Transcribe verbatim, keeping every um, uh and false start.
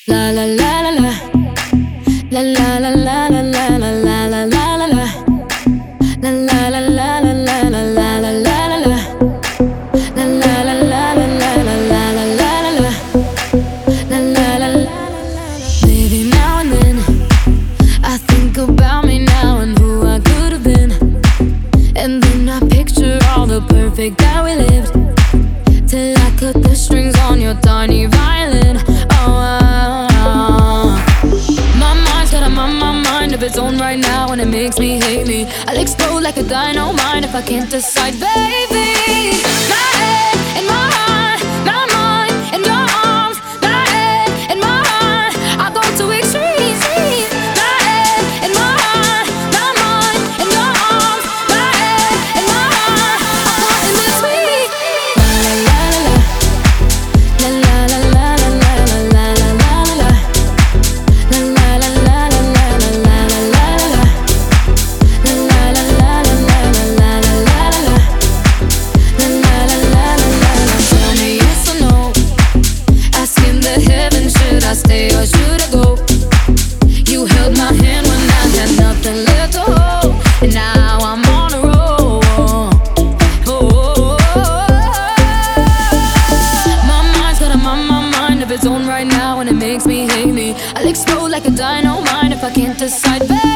La la la la la. La la la la la la la la la la la la. La la la la la la la la la la la la. La la la la la la la la la la la la. La la la la. Maybe now and then I think about me now and who I could have been, and then I picture all the perfect that we lived, till I cut the strings on your tiny violin. Oh, oh, oh. My mind's got a mind, my mind of its own right now, and it makes me hate me. I'll explode like a dynamite if I can't decide, baby. My head and my heart, my mind and your arms, my head and my heart, I go to extremes. My head and my heart, my mind and your arms, my head and my heart, I go in between. La la la la. La la la la la la la la la la la. La la la la la la la la la la la la. La la la la la la la la la la la la. La la la la la la la. Tell me yes or no. Asking the heavens, should I stay or should I go? You held my hand when I had nothing left to hold, and now I'm on a roll. Oh, my mind's got a mind, my mind of its own right now, and it makes me hate me. I'll explode like a dynamite if I can't decide, babe.